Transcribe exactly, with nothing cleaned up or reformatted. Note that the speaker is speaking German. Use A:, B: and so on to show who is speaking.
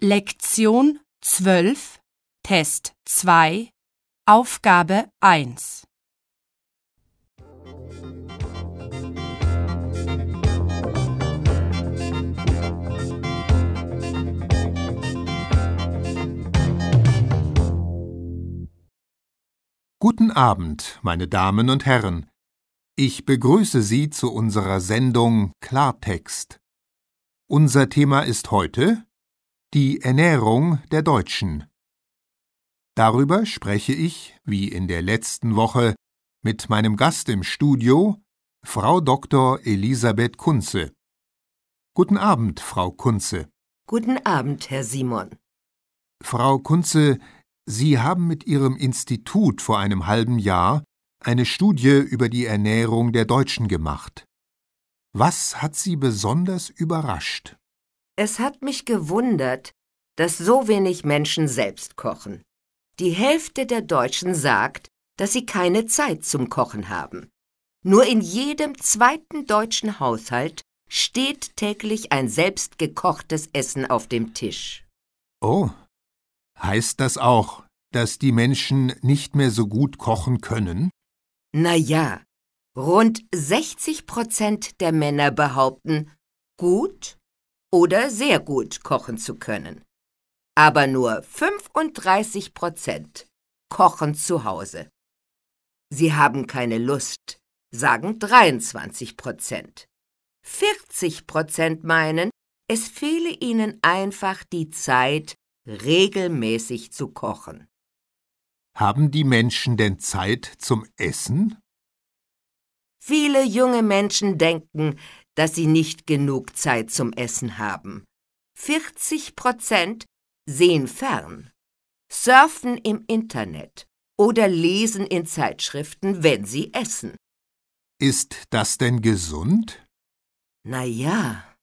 A: Lektion zwölf, Test zwei, Aufgabe eins.
B: Guten Abend, meine Damen und Herren. Ich begrüße Sie zu unserer Sendung Klartext. Unser Thema ist heute die Ernährung der Deutschen. Darüber spreche ich, wie in der letzten Woche, mit meinem Gast im Studio, Frau Doktor Elisabeth Kunze. Guten Abend, Frau Kunze.
C: Guten Abend, Herr Simon.
B: Frau Kunze, Sie haben mit Ihrem Institut vor einem halben Jahr eine Studie über die Ernährung der Deutschen gemacht. Was hat Sie besonders überrascht?
C: Es hat mich gewundert, dass so wenig Menschen selbst kochen. Die Hälfte der Deutschen sagt, dass sie keine Zeit zum Kochen haben. Nur in jedem zweiten deutschen Haushalt steht täglich ein selbstgekochtes Essen auf dem Tisch.
B: Oh, heißt das auch, dass die Menschen nicht mehr so gut kochen können?
C: Na ja, rund sechzig Prozent der Männer behaupten, gut oder sehr gut kochen zu können. Aber nur fünfunddreißig Prozent kochen zu Hause. Sie haben keine Lust, sagen dreiundzwanzig Prozent. vierzig Prozent meinen, es fehle ihnen einfach die Zeit, regelmäßig zu kochen.
B: Haben die Menschen denn Zeit zum Essen?
C: Viele junge Menschen denken, dass sie nicht genug Zeit zum Essen haben. vierzig Prozent sehen fern, surfen im Internet oder lesen in Zeitschriften, wenn sie essen.
B: Ist das denn gesund?
C: Na ja,